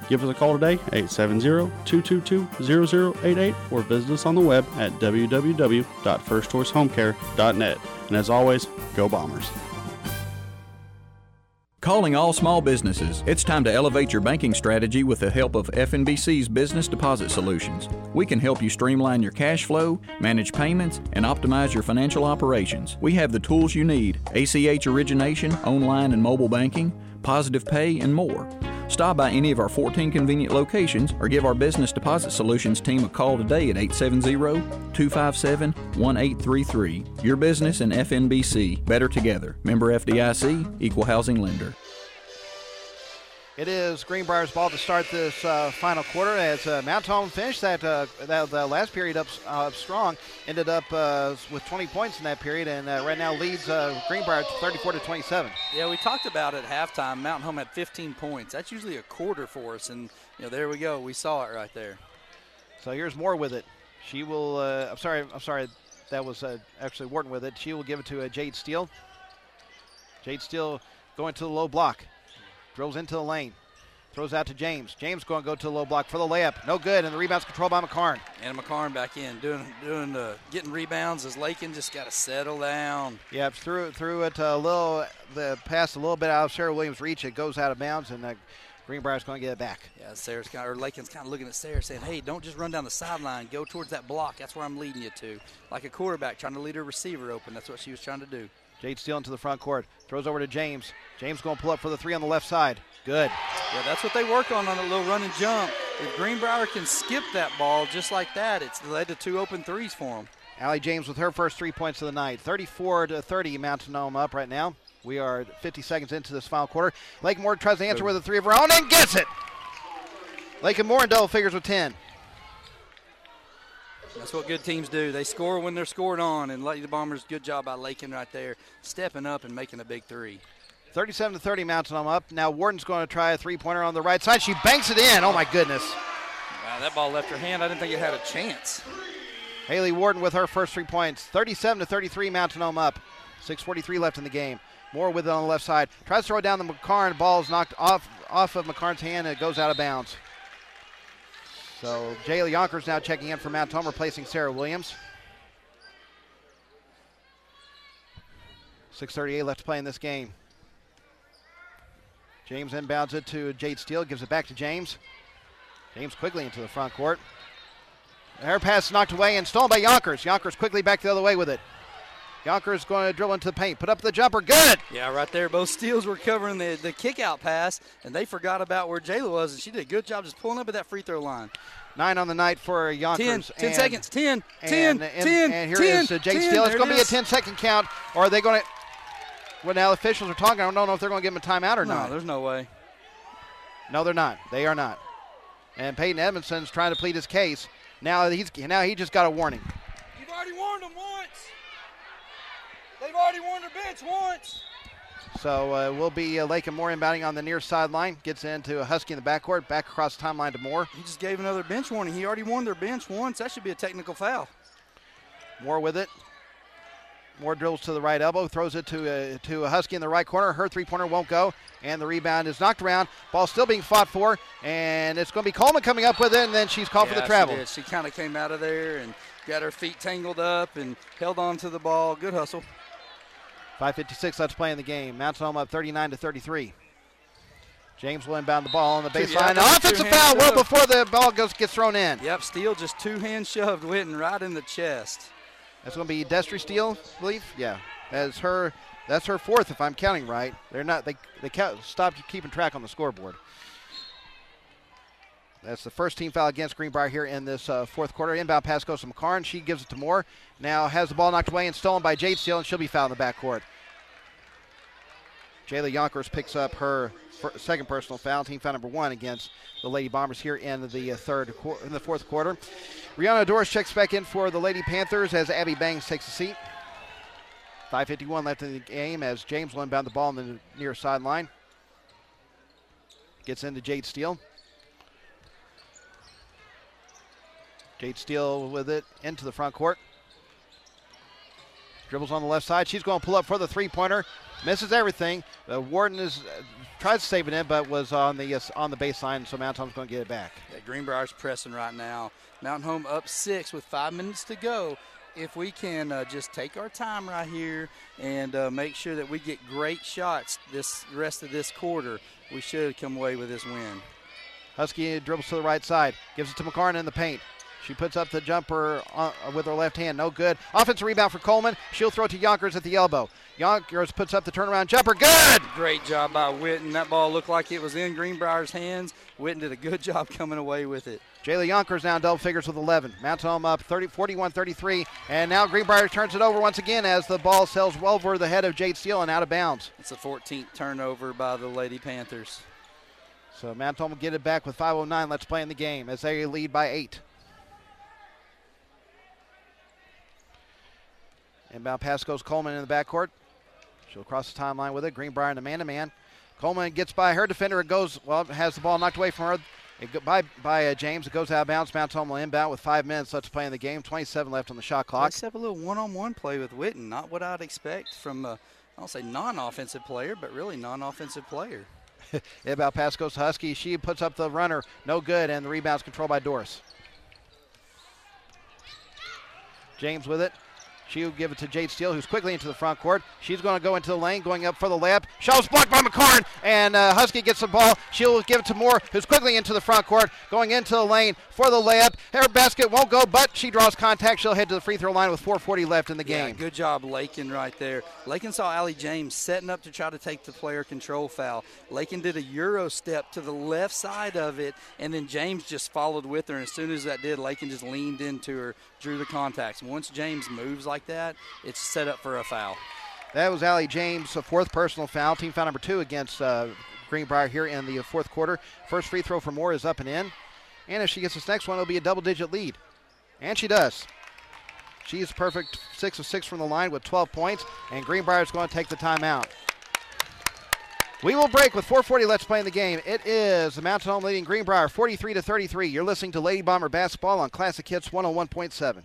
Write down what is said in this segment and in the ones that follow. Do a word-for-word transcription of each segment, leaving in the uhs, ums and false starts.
Give us a call today, eight seven zero, two two two, zero zero eight eight, or visit us on the web at w w w dot first choice home care dot net. And as always, go Bombers. Calling all small businesses. It's time to elevate your banking strategy with the help of F N B C's Business Deposit Solutions. We can help you streamline your cash flow, manage payments, and optimize your financial operations. We have the tools you need: A C H origination, online and mobile banking, Positive Pay, and more. Stop by any of our fourteen convenient locations or give our Business Deposit Solutions team a call today at eight seven zero, two five seven, one eight three three. Your business and F N B C, better together. Member F D I C, Equal Housing Lender. It is Greenbrier's ball to start this uh, final quarter as uh, Mount Holm finished that, uh, that uh, last period up, uh, strong. Ended up uh, with twenty points in that period, and uh, right now leads uh, Greenbrier thirty-four to twenty-seven. Yeah, we talked about it at halftime. Mount Holm had fifteen points. That's usually a quarter for us, and you know there we go. We saw it right there. So here's Moore with it. She will. Uh, I'm sorry. I'm sorry. That was uh, actually Wharton with it. She will give it to uh, Jade Steele. Jade Steele going to the low block. Drills into the lane. Throws out to James. James going to go to the low block for the layup. No good, and the rebound's controlled by McCarn. And McCarn back in, doing doing the getting rebounds as Lakin just got to settle down. Yeah, threw, threw it a little, the pass a little bit out of Sarah Williams' reach. It goes out of bounds, and uh, Greenbrier's going to get it back. Yeah, Sarah's kind of, or Lakin's kind of looking at Sarah saying, hey, don't just run down the sideline. Go towards that block. That's where I'm leading you to. Like a quarterback trying to lead her receiver open. That's what she was trying to do. Jade Steele into the front court. Throws over to James. James going to pull up for the three on the left side. Good. Yeah, that's what they work on on a little run and jump. If Greenbrier can skip that ball just like that, it's led to two open threes for them. Allie James with her first three points of the night. thirty-four to thirty, Mountain Home up right now. We are fifty seconds into this final quarter. Lakin Moore tries to answer Good. with a three of her own and gets it. Lakin Moore in double figures with ten. That's what good teams do. They score when they're scored on, and Lady Bombers, good job by Lakin right there, stepping up and making a big three. thirty-seven to thirty, Mountain Home up. Now Wharton's going to try a three-pointer on the right side. She banks it in. Oh, my goodness. Wow, that ball left her hand. I didn't think it had a chance. Haley Wharton with her first three points. thirty-seven to thirty-three, Mountain Home up. six forty-three left in the game. Moore with it on the left side. Tries to throw it down the McCarn. Ball is knocked off, off of McCarn's hand, and it goes out of bounds. So Jayla Yonkers now checking in for Mount Home, replacing Sarah Williams. six thirty-eight left to play in this game. James inbounds it to Jade Steele, gives it back to James. James quickly into the front court. Her pass knocked away and stolen by Yonkers. Yonkers quickly back the other way with it. Yonkers going to drill into the paint. Put up the jumper. Good. Yeah, right there. Both Steels were covering the, the kick-out pass, and they forgot about where Jayla was, and she did a good job just pulling up at that free throw line. Nine on the night for Yonkers. Ten, ten and, seconds. Ten, and, ten, and, ten, and here ten, is uh, Jade ten. Steele. It's There going to it be a is. ten-second count, or are they going to – well, now the officials are talking. I don't know if they're going to give him a timeout or no, not. No, there's no way. No, they're not. They are not. And Peyton Edmondson's trying to plead his case. Now he's now he just got a warning. You've already warned them once. They've already warned their bench once. So uh, we'll be uh, Lakin Moore inbounding on the near sideline. Gets into a Husky in the backcourt. Back across the timeline to Moore. He just gave another bench warning. He already warned their bench once. That should be a technical foul. Moore with it. Moore drills to the right elbow. Throws it to a, to a Husky in the right corner. Her three-pointer won't go. And the rebound is knocked around. Ball still being fought for. And it's going to be Coleman coming up with it. And then she's called yeah, for the travel. She did. She kind of came out of there and got her feet tangled up and held on to the ball. Good hustle. five fifty-six left to play in the game. Mountain Home up thirty-nine to thirty-three. James will inbound the ball on the baseline. Yeah, offensive foul well before the ball goes gets thrown in. Yep, Steele just two-hand shoved Witten right in the chest. That's going to be Destry Steele, I believe. Yeah, that's her. That's her fourth, if I'm counting right. They're not. They they count, stopped keeping track on the scoreboard. That's the first team foul against Greenbrier here in this uh, fourth quarter. Inbound pass goes to McCarn. She gives it to Moore. Now has the ball knocked away and stolen by Jade Steele, and she'll be fouled in the backcourt. Jayla Yonkers picks up her second personal foul, team foul number one against the Lady Bombers here in the uh, third in the fourth quarter. Rihanna Doris checks back in for the Lady Panthers as Abby Bangs takes a seat. five fifty-one left in the game as James will inbound the ball on the near sideline. Gets into Jade Steele. Jade Steele with it into the front court. Dribbles on the left side. She's going to pull up for the three-pointer. misses everything. Uh, Warden is uh, tries to save it in, but was on the uh, on the baseline, so Mountain Home's going to get it back. Yeah, Greenbrier's pressing right now. Mountain Home up six with five minutes to go. If we can uh, just take our time right here and uh, make sure that we get great shots this rest of this quarter, we should come away with this win. Husky dribbles to the right side, gives it to McCarn in the paint. She puts up the jumper on, uh, with her left hand, no good. Offensive rebound for Coleman. She'll throw it to Yonkers at the elbow. Yonkers puts up the turnaround jumper, good! Great job by Witten. That ball looked like it was in Greenbrier's hands. Witten did a good job coming away with it. Jayla Yonkers now in double figures with eleven. Mountain Home up thirty, forty-one thirty-three, and now Greenbrier turns it over once again as the ball sails well over the head of Jade Steele and out of bounds. It's a fourteenth turnover by the Lady Panthers. So Mountain Home will get it back with five oh nine. Let's play in the game as they lead by eight. Inbound pass goes Coleman in the backcourt. She'll cross the timeline with it. Greenbrier in the man-to-man. Coleman gets by her defender. It goes, well, has the ball knocked away from her. It go, by by uh, James. It goes out of bounds. Mountain Home will inbound with five minutes left to play in the game. twenty-seven left on the shot clock. Let's have a little one-on-one play with Witten. Not what I'd expect from, a, I don't say non-offensive player, but really non-offensive player. Inbound pass goes to Husky. She puts up the runner. No good, and the rebound's controlled by Doris. James with it. She'll give it to Jade Steele, who's quickly into the front court. She's going to go into the lane, going up for the layup. Shot's blocked by McCarn, and uh, Husky gets the ball. She'll give it to Moore, who's quickly into the front court, going into the lane for the layup. Her basket won't go, but she draws contact. She'll head to the free throw line with four forty left in the game. Yeah, good job, Lakin, right there. Lakin saw Allie James setting up to try to take the player control foul. Lakin did a Euro step to the left side of it, and then James just followed with her. And as soon as that did, Lakin just leaned into her, drew the contacts. Once James moves like that, it's set up for a foul. That was Allie James' fourth personal foul, team foul number two against uh, Greenbrier here in the fourth quarter. First free throw for Moore is up and in. And if she gets this next one, it'll be a double-digit lead. And she does. She is perfect, six of six from the line with twelve points, and Greenbrier is going to take the timeout. We will break with four forty left to play in the game. It is the Mountain Home leading Greenbrier forty-three to thirty-three. You're listening to Lady Bomber Basketball on Classic Hits one oh one point seven.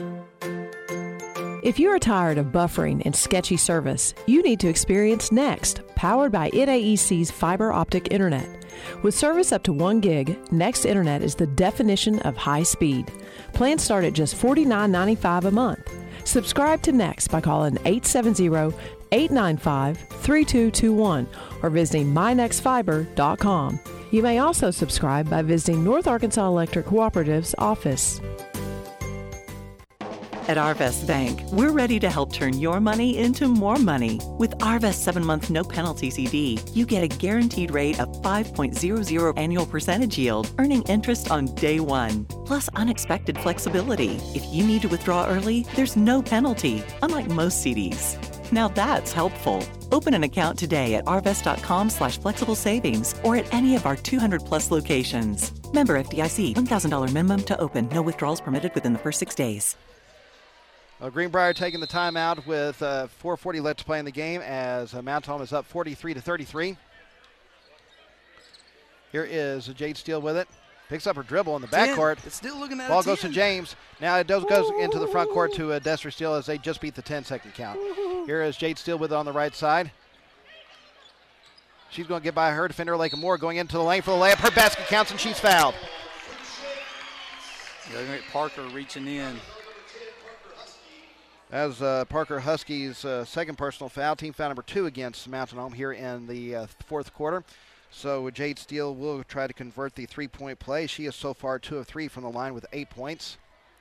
If you are tired of buffering and sketchy service, you need to experience Next, powered by N A E C's fiber optic internet. With service up to one gig, Next Internet is the definition of high speed. Plans start at just forty-nine ninety-five a month. Subscribe to Next by calling eight seven zero, eight nine five, three two two one or visiting my next fiber dot com. You may also subscribe by visiting North Arkansas Electric Cooperative's office. At Arvest Bank, we're ready to help turn your money into more money. With Arvest seven-month no-penalty C D, you get a guaranteed rate of five point zero zero annual percentage yield, earning interest on day one, plus unexpected flexibility. If you need to withdraw early, there's no penalty, unlike most C Ds. Now that's helpful. Open an account today at arvest.com slash flexible savings or at any of our two hundred plus locations. Member F D I C, one thousand dollars minimum to open. No withdrawals permitted within the first six days. Uh, Greenbrier taking the timeout with uh, four forty left to play in the game as uh, Mountain Home is up forty-three to thirty-three. Here is Jade Steele with it. Picks up her dribble in the backcourt. It's still looking at Ball a goes to James. Now it does goes into the front court to uh, Destry Steele as they just beat the ten-second count. Here is Jade Steele with it on the right side. She's going to get by her defender, Lakin Moore, going into the lane for the layup. Her basket counts, and she's fouled. They're going to get Parker reaching in. As uh, Parker Husky's uh, second personal foul, team foul number two against Mountain Home here in the uh, fourth quarter. So Jade Steele will try to convert the three-point play. She is so far two of three from the line with eight points.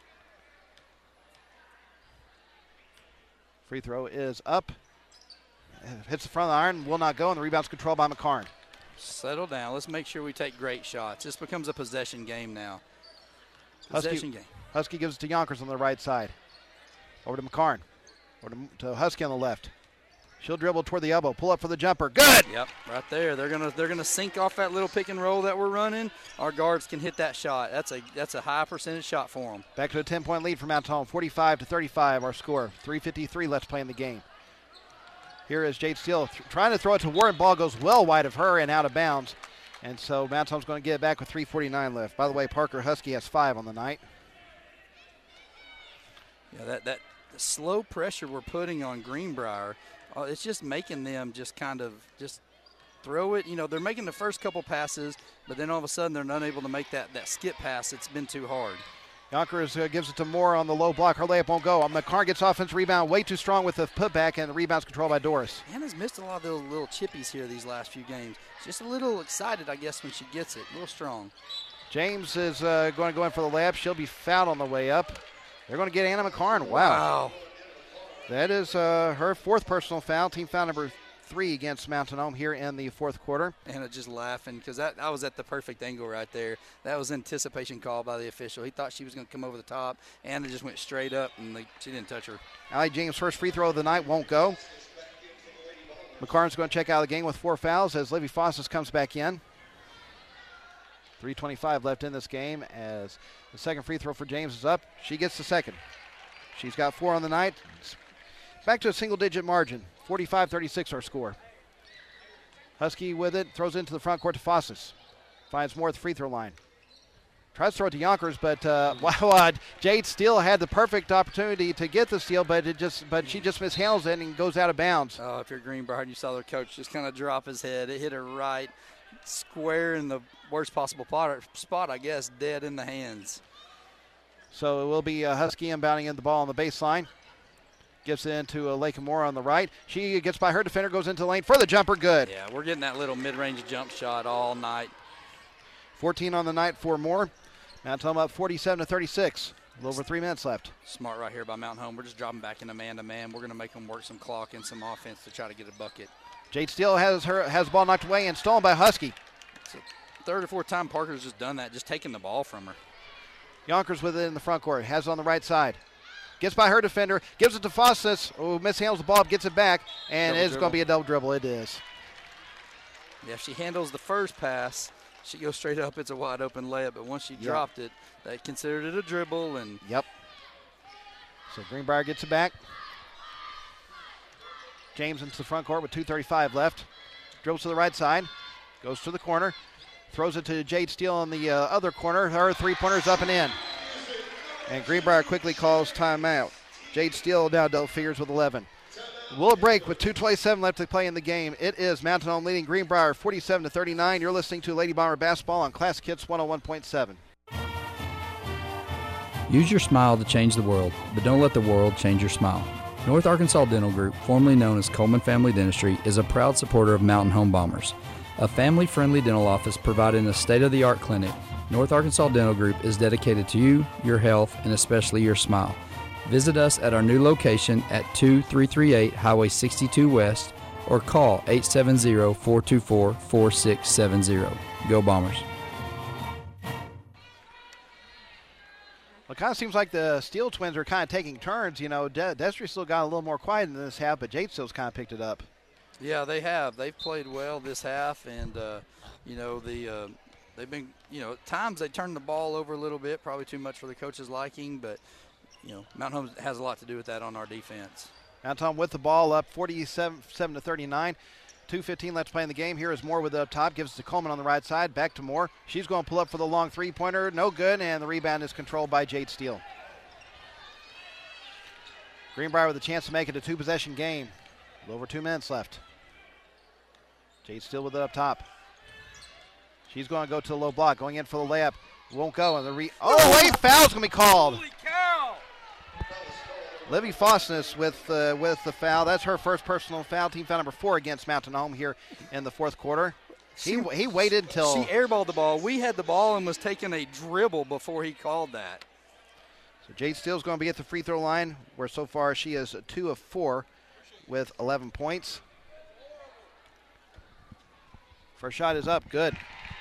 Free throw is up. Hits the front of the iron, will not go, and the rebound's controlled by McCarn. Settle down. Let's make sure we take great shots. This becomes a possession game now. Husky, Possession game. Husky gives it to Yonkers on the right side. Over to McCarn. Over to, to Husky on the left. She'll dribble toward the elbow. Pull up for the jumper. Good! Yep, right there. They're gonna they're gonna sink off that little pick and roll that we're running. Our guards can hit that shot. That's a that's a high percentage shot for them. Back to a ten-point lead for Mountain Home. forty-five to thirty-five our score. three fifty-three left to play in the game. Here is Jade Steele th- trying to throw it to Warren. Ball goes well wide of her and out of bounds. And so Mountain Home's going to get it back with three forty-nine left. By the way, Parker Husky has five on the night. Yeah, that that the slow pressure we're putting on Greenbrier, uh, it's just making them just kind of just throw it. You know, they're making the first couple passes, but then all of a sudden they're not able to make that, that skip pass. It's been too hard. Yonkers uh, gives it to Moore on the low block. Her layup won't go. McCarn gets offensive rebound, way too strong with the putback, and the rebound's controlled by Doris. Hannah's missed a lot of those little chippies here these last few games. Just a little excited, I guess, when she gets it. A little strong. James is uh, going to go in for the layup. She'll be fouled on the way up. They're going to get Anna McCarn. Wow. Wow. That is uh, her fourth personal foul. Team foul number three against Mountain Home here in the fourth quarter. Anna just laughing because that I was at the perfect angle right there. That was anticipation call by the official. He thought she was going to come over the top. Anna just went straight up, and they, she didn't touch her. Allie James' first free throw of the night won't go. McCarn's going to check out of the game with four fouls as Livy Fosses comes back in. three twenty-five left in this game as the second free throw for James is up. She gets the second. She's got four on the night. Back to a single-digit margin. forty-five thirty-six our score. Husky with it, throws it into the front court to Fosses. Finds more at the free throw line. Tries to throw it to Yonkers, but uh, wow, uh, Jade Steele had the perfect opportunity to get the steal, but it just, but she just mishandles it and goes out of bounds. Oh, if you're Greenbrier, you saw their coach just kind of drop his head. It hit her right square in the worst possible spot, I guess, dead in the hands. So it will be uh, Husky inbounding in the ball on the baseline. Gives it into uh, Lakin Moore on the right. She gets by her defender, goes into the lane for the jumper. Good. Yeah, we're getting that little mid-range jump shot all night. fourteen on the night for Moore. Mountain Home up forty-seven to thirty-six. A little over three minutes left. Smart right here by Mountain Home. We're just dropping back into man-to-man. We're going to make them work some clock and some offense to try to get a bucket. Jade Steele has her has the ball knocked away and stolen by Husky. It's the third or fourth time Parker's just done that, just taking the ball from her. Yonkers with it in the front court. Has it on the right side. Gets by her defender. Gives it to Fosses, who mishandles the ball, gets it back, and double it's going to be a double dribble. It is. Yeah, if she handles the first pass, she goes straight up. It's a wide open layup. But once she yep. dropped it, they considered it a dribble. And Yep. So Greenbrier gets it back. James into the front court with two thirty-five left. Dribbles to the right side. Goes to the corner. Throws it to Jade Steele on the uh, other corner. Her three-pointer's up and in. And Greenbrier quickly calls timeout. Jade Steele now double figures with eleven. We'll break with two twenty-seven left to play in the game. It is Mountain Home leading Greenbrier forty-seven to thirty-nine. You're listening to Lady Bomber Basketball on Classic Hits one oh one point seven. Use your smile to change the world, but don't let the world change your smile. North Arkansas Dental Group, formerly known as Coleman Family Dentistry, is a proud supporter of Mountain Home Bombers. A family-friendly dental office providing a state-of-the-art clinic, North Arkansas Dental Group is dedicated to you, your health, and especially your smile. Visit us at our new location at two three three eight Highway sixty-two West or call eight seven zero, four two four, four six seven zero. Go Bombers. Well, it kind of seems like the Steele twins are kind of taking turns. You know, De- Destry still got a little more quiet in this half, but Jade Steele's kind of picked it up. Yeah, they have. They've played well this half, and, uh, you know, the uh, they've been, you know, at times they turn the ball over a little bit, probably too much for the coach's liking, but, you know, Mountain Home has a lot to do with that on our defense. Mountain Home with the ball up forty-seven to thirty-nine. two fifteen left to play in the game. Here is Moore with it up top. Gives it to Coleman on the right side. Back to Moore. She's going to pull up for the long three-pointer. No good, and the rebound is controlled by Jade Steele. Greenbrier with a chance to make it a two-possession game. A little over two minutes left. Jade Steele with it up top. She's going to go to the low block. Going in for the layup. Won't go. And the re- oh, wait, foul's going to be called. Holy cow! Livy Fosnes with uh, with the foul. That's her first personal foul. Team foul number four against Mountain Home here in the fourth quarter. He she, he waited until she airballed the ball. We had the ball and was taking a dribble before he called that. So Jade Steele's going to be at the free throw line, where so far she is two of four with eleven points. First shot is up. Good.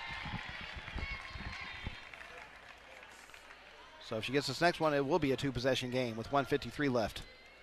So if she gets this next one, it will be a two-possession game with one fifty-three left.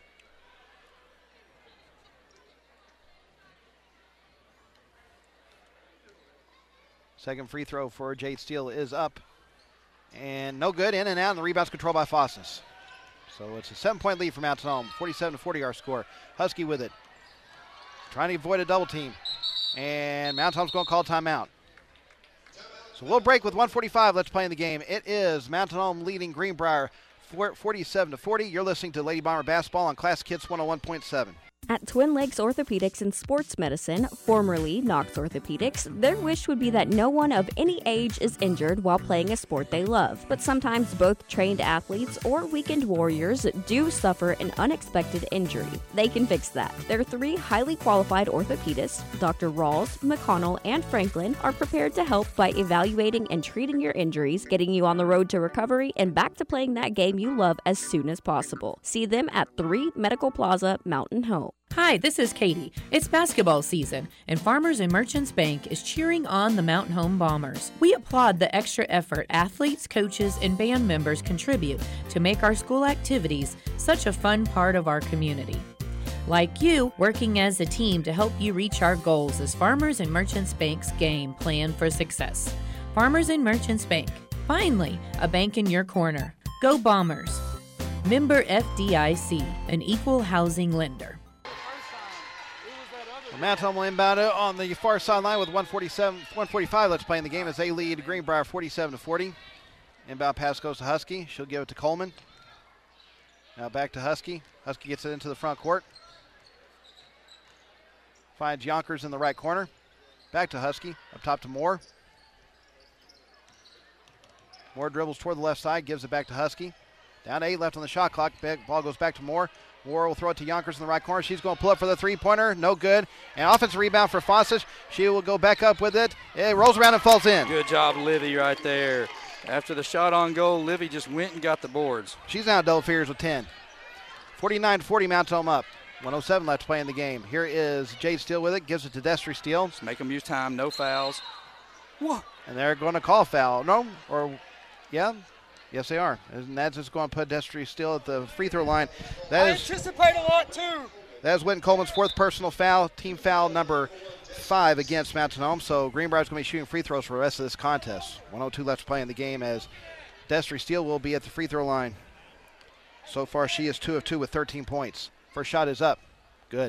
Second free throw for Jade Steele is up. And no good. In and out, and the rebound's controlled by Fosnes. So it's a seven-point lead for Mountain Home. forty-seven to forty our score. Husky with it. Trying to avoid a double team. And Mountain Home's going to call timeout. So we'll break with one forty-five. Let's play in the game. It is Mountain Home leading Greenbrier forty-seven to forty. You're listening to Lady Bomber Basketball on Classic Hits one oh one point seven. At Twin Lakes Orthopedics and Sports Medicine, formerly Knox Orthopedics, their wish would be that no one of any age is injured while playing a sport they love. But sometimes both trained athletes or weekend warriors do suffer an unexpected injury. They can fix that. Their three highly qualified orthopedists, Doctor Rawls, McConnell, and Franklin, are prepared to help by evaluating and treating your injuries, getting you on the road to recovery, and back to playing that game you love as soon as possible. See them at three Medical Plaza, Mountain Home. Hi, this is Katie. It's basketball season, and Farmers and Merchants Bank is cheering on the Mountain Home Bombers. We applaud the extra effort athletes, coaches, and band members contribute to make our school activities such a fun part of our community. Like you, working as a team to help you reach our goals is Farmers and Merchants Bank's game plan for success. Farmers and Merchants Bank. Finally, a bank in your corner. Go Bombers. Member F D I C, an equal housing lender. Mountain Home will inbound it on the far sideline with one forty-seven, one forty-five left to play in the game as they lead Greenbrier forty-seven to forty. Inbound pass goes to Husky. She'll give it to Coleman. Now back to Husky. Husky gets it into the front court. Finds Yonkers in the right corner. Back to Husky. Up top to Moore. Moore dribbles toward the left side. Gives it back to Husky. Down to eight left on the shot clock. Ball goes back to Moore. Moore will throw it to Yonkers in the right corner. She's going to pull up for the three-pointer. No good. And offensive rebound for Fossas. She will go back up with it. It rolls around and falls in. Good job, Livy, right there. After the shot on goal, Livy just went and got the boards. She's now double figures with ten. forty-nine forty, Mountain Home up. one oh seven left to play in the game. Here is Jade Steele with it. Gives it to Destry Steele. Just make them use time. No fouls. Whoa. And they're going to call foul. No? Or, yeah? Yes, they are. And that's just going to put Destry Steele at the free throw line. That I is, anticipate a lot, too. That is Whitten Coleman's fourth personal foul, team foul number five against Mountain Home. So Greenbrier's going to be shooting free throws for the rest of this contest. one oh two left to play in the game as Destry Steele will be at the free throw line. So far, she is two of two with thirteen points. First shot is up. Good.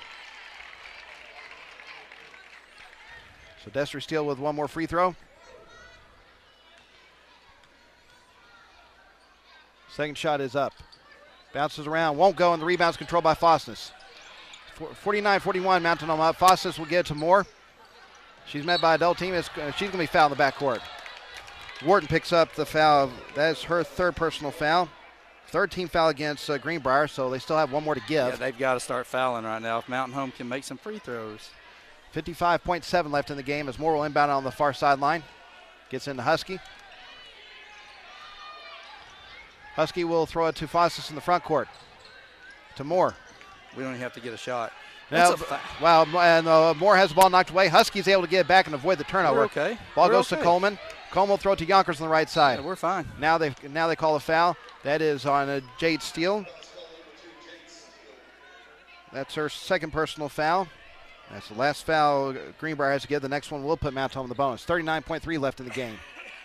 So Destry Steele with one more free throw. Second shot is up. Bounces around, won't go, and the rebound's controlled by Fosness. forty-nine forty-one, Mountain Home up. Fosness will get it to Moore. She's met by a double team. It's, uh, she's going to be fouled in the backcourt. Wharton picks up the foul. That's her third personal foul. Third team foul against uh, Greenbrier, so they still have one more to give. Yeah, they've got to start fouling right now if Mountain Home can make some free throws. fifty-five point seven left in the game as Moore will inbound on the far sideline. Gets into Husky. Husky will throw it to Fossis in the front court. To Moore. We don't even have to get a shot. Now, That's a fa- wow, and uh, Moore has the ball knocked away. Husky's able to get it back and avoid the turnover. We're okay. Ball We're goes okay. to Coleman. Coleman will throw it to Yonkers on the right side. Yeah, we're fine. Now they now they call a foul. That is on uh, Jade Steele. That's her second personal foul. That's the last foul Greenbrier has to give. The next one will put Mountain Home in the bonus. thirty-nine point three left in the game.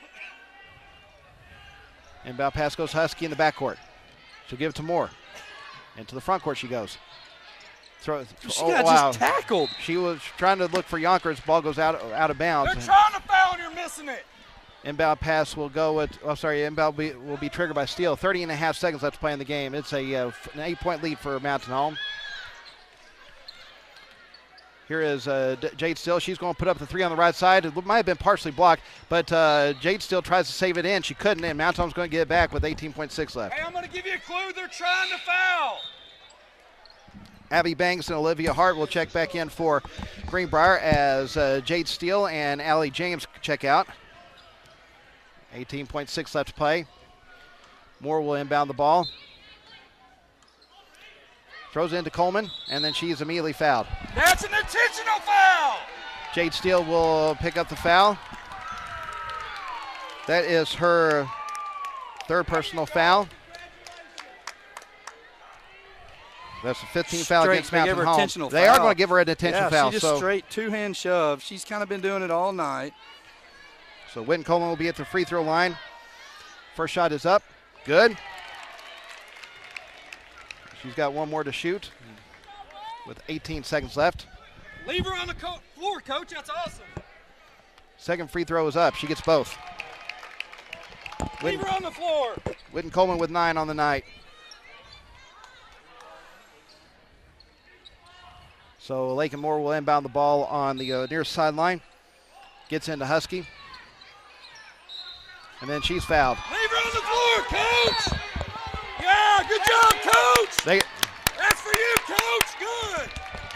Inbound pass goes Husky in the backcourt. She'll give it to Moore. Into the front court she goes. Throw, She oh, got wow. just tackled. She was trying to look for Yonkers. Ball goes out out of bounds. They're trying to foul and you're missing it. Inbound pass will go with, oh, sorry, inbound will be, will be triggered by Steele. thirty and a half seconds left to play in the game. It's a uh, an eight-point lead for Mountain Home. Here is uh, D- Jade Steele. She's going to put up the three on the right side. It might have been partially blocked, but uh, Jade Steele tries to save it in. She couldn't, and Mountain Home's going to get it back with eighteen point six left. Hey, I'm going to give you a clue. They're trying to foul. Abby Banks and Olivia Hart will check back in for Greenbrier as uh, Jade Steele and Allie James check out. eighteen point six left to play. Moore will inbound the ball. Throws it into Coleman, and then she's immediately fouled. That's an intentional foul. Jade Steele will pick up the foul. That is her third personal foul. That's a fifteen foul Straight, against they gave Mountain her Home. intentional They foul. are going to give her an intentional yeah, foul. she just so, straight two-hand shove. She's kind of been doing it all night. so Whitten Coleman will be at the free throw line. First shot is up. Good. She's got one more to shoot with eighteen seconds left. Leave her on the co- floor, Coach. That's awesome. Second free throw is up. She gets both. Leave her on the floor. Whitten Coleman with nine on the night. So Lakin Moore will inbound the ball on the uh, near sideline. Gets into Husky. And then she's fouled. Leave her on the floor, Coach! Yeah, good job, Coach! They, That's for you, Coach! Good!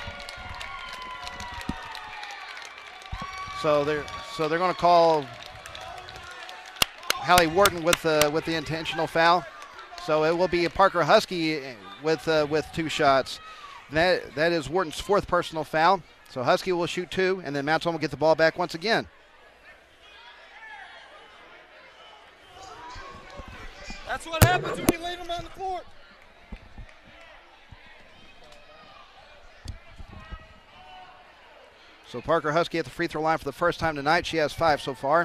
so they're so they're going to call Hallie Wharton with uh, with the intentional foul. So it will be a Parker Husky with uh, with two shots. And that that is Wharton's fourth personal foul. So Husky will shoot two, and then Mount Holm will get the ball back once again. That's what happens when you leave them on the floor. So Parker Husky at the free throw line for the first time tonight. She has five so far.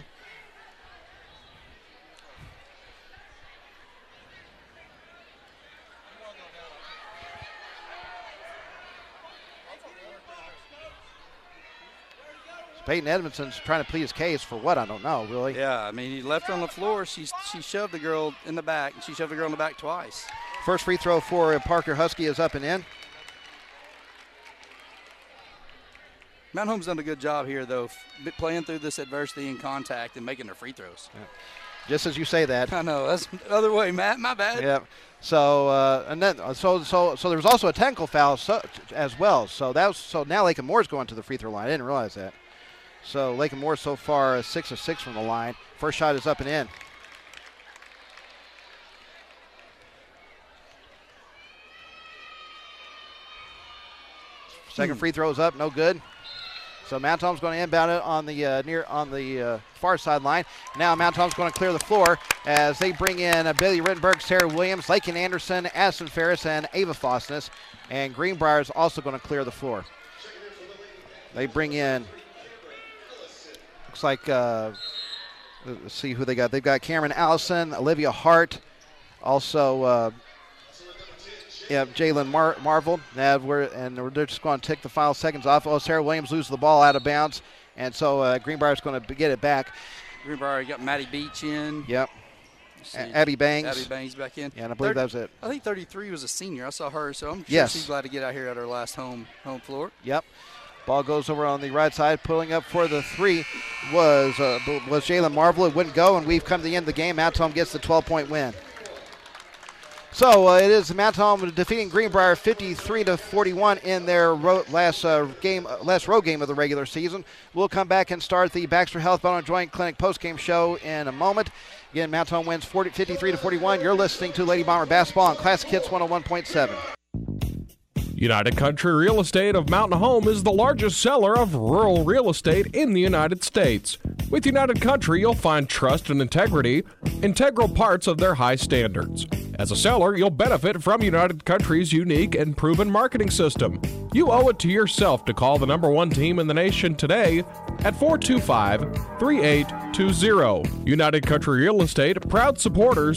Peyton Edmondson's trying to plead his case for what? I don't know, really. Yeah, I mean, he left her on the floor. She's, she shoved the girl in the back, and she shoved the girl in the back twice. First free throw for Parker Husky is up and in. Mount Holm's done a good job here, though, playing through this adversity and contact and making their free throws. Yeah. Just as you say that. I know. That's the other way, Matt. My bad. Yeah. So uh, and then so so so there was also a technical foul so, as well. So that was so now Lakin Moore's going to the free throw line. I didn't realize that. So Lakin Moore so far is six of six from the line. First shot is up and in. Second free throw is up, no good. So Mount Holm's going to inbound it on the uh, near on the uh, far sideline. Now Mount Holm's going to clear the floor as they bring in uh, Billy Rittenberg, Sarah Williams, Lakin Anderson, Addison Ferris, and Ava Fosness. And Greenbrier is also going to clear the floor. They bring in. Looks like, uh, let's see who they got. They've got Cameron Allison, Olivia Hart, also uh, yeah, Jalen Mar- Marvel. Now we're, and they're just going to take the final seconds off. Oh, Sarah Williams loses the ball out of bounds, and so uh, Greenbrier's going to get it back. Greenbrier got Maddie Beach in. Yep. A- Abby Bangs. Abby Bangs back in. Yeah, and I believe thirty, that was it. I think thirty-three was a senior. I saw her, so I'm sure yes. she's glad to get out here at her last home home floor. Yep. Ball goes over on the right side. Pulling up for the three was uh, was Jalen Marvel. It wouldn't go, and we've come to the end of the game. Mount Holm gets the twelve-point win. So uh, it is Mount Holm defeating Greenbrier fifty-three to forty-one in their ro- last uh, game, uh, last road game of the regular season. We'll come back and start the Baxter Health Bone and Joint Clinic postgame show in a moment. Again, Mount Holm wins forty, fifty-three to forty-one. You're listening to Lady Bomber Basketball on Classic Hits one oh one point seven. United Country Real Estate of Mountain Home is the largest seller of rural real estate in the United States. With United Country, you'll find trust and integrity, integral parts of their high standards. As a seller, you'll benefit from United Country's unique and proven marketing system. You owe it to yourself to call the number one team in the nation today at four two five, three eight two zero. United Country Real Estate, proud supporters